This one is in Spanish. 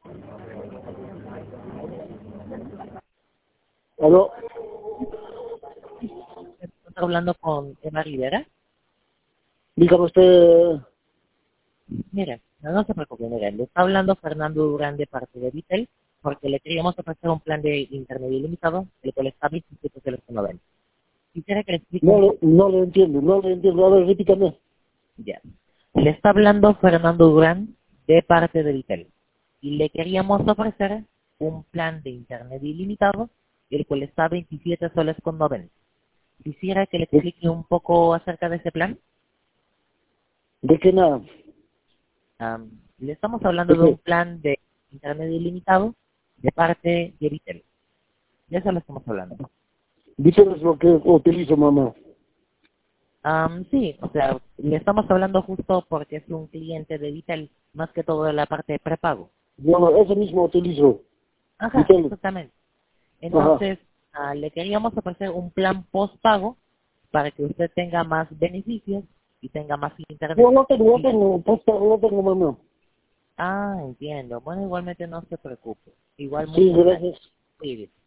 ¿Aló? Estoy hablando con Eva Rivera. Dígame usted, Mire, no se preocupe, mire, le está hablando Fernando Durán de parte de Vitel, porque le queríamos ofrecer un plan de intermedio ilimitado, el cual está 27,90. Quisiera que le explique un poco. no le entiendo, no le entiendo. A ver, repítame. Ya. Le está hablando Fernando Durán de parte de Vitel, y le queríamos ofrecer un plan de internet ilimitado, el cual está 27 soles con 90. Quisiera que le ¿De, explique un poco acerca de ese plan. de qué nada? Le estamos hablando ¿De de un qué? plan de internet ilimitado de parte de Vitel. De eso le estamos hablando. Dígame lo que utilizo, mamá. Sí, o sea, le estamos hablando justo porque es un cliente de Vitel, más que todo de la parte de prepago. Yo eso mismo utilizo. Ajá, Dígame. exactamente. Ajá. Entonces, le queríamos ofrecer un plan postpago para que usted tenga más beneficios y tenga más internet. No Y- tengo, posta, no tengo, mamá. entiendo. Bueno, igualmente no se preocupe. Igual, Sí, muchas gracias. gracias. Sí,